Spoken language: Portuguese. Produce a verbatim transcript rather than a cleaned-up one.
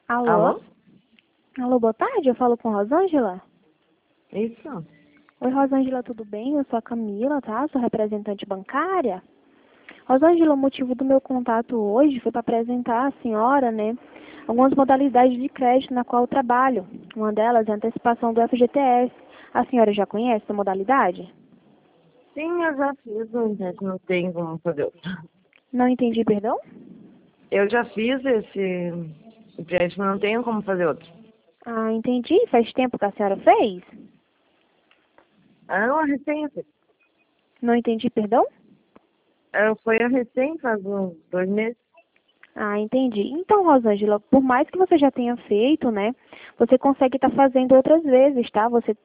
Alô? Alô? Alô, boa tarde, eu falo com Rosângela. Isso. Oi, Rosângela, tudo bem? Eu sou a Camila, tá? Sou representante bancária. Rosângela, o motivo do meu contato hoje foi para apresentar à senhora, né, algumas modalidades de crédito na qual eu trabalho. Uma delas é a antecipação do F G T S. A senhora já conhece essa modalidade? Sim, eu já fiz um teste, não tem como fazer outro. Não entendi, perdão? Eu já fiz esse empréstimo, não tenho como fazer outro. Ah, entendi. Faz tempo que a senhora fez? Ah, não, a recém. Não entendi, perdão? Ah, foi a recém, faz uns dois meses. Ah, entendi. Então, Rosângela, por mais que você já tenha feito, né, você consegue estar fazendo outras vezes, tá? Você